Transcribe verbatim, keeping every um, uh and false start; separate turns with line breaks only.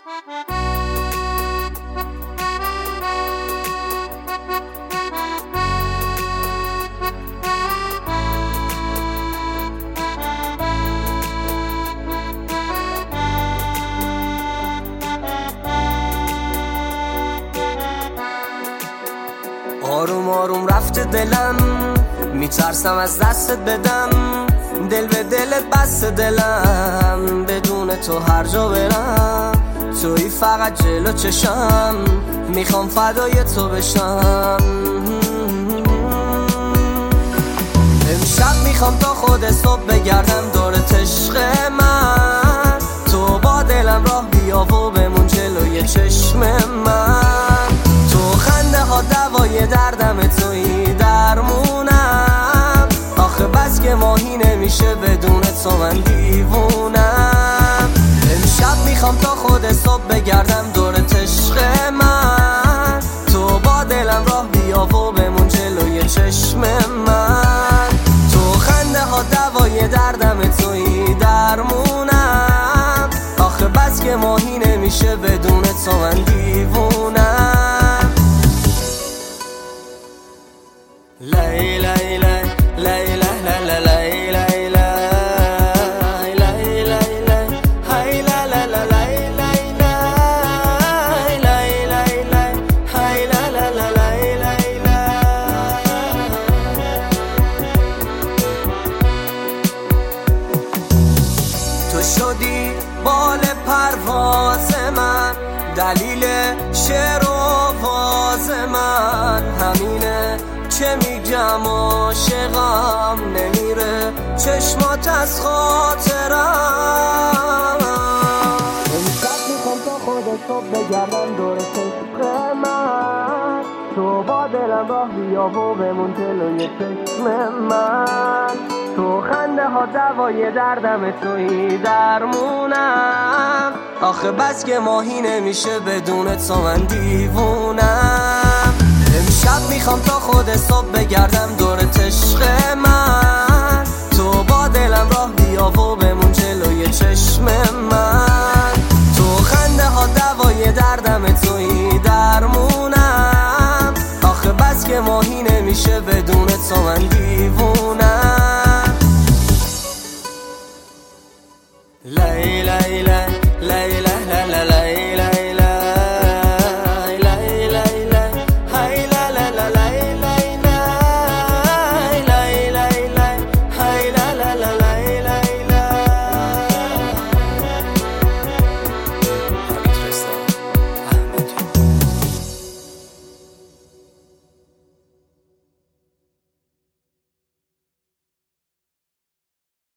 آروم آروم رفته دلم، میترسم از دستت بدم، دل به دلت بسته دلم، بدون تو هر جا برم توی فقط جلو چشم، میخوام فدای تو بشم. امشب میخوام تا خود صبح بگردم دور عشق من، تو با دلم راه بیا و بمون جلوی چشم من، تو خنده ها دوای دردم توی درمونم، آخه بس که ماهی نمیشه بدون تو من دیوونم. امشب میخوام تا خود صبح بگردم دور عشق من، تو با دلم راه بیا و بمون جلوی چشم من، تو خنده ها دوای دردم توی درمونم، آخه بس که ماهی نمیشه بدون تو من دیوونم. لای لای لای لای لای لای لای تو شدی بال پرواز من، دلیل شعر و آواز من، همینه چه میگم عاشقم نمیره چشمات از خاطرم. امشب میخوام تا خود صبح بگردم دور عشق من، تو با دلم راه بیا و بمون جلوی چشم من، تو خنده ها دوای دردم توی درمونم، آخه بس که ماهی نمیشه بدون تو من دیوونم. امشب میخوام تا خود صبح بگردم دور عشق من، تو با دلم راه بیا و بمون جلوی چشم من، تو خنده ها دوای دردم توی درمونم، آخه بس که ماهی نمیشه بدون تو من دیوونم. لای لای لای لای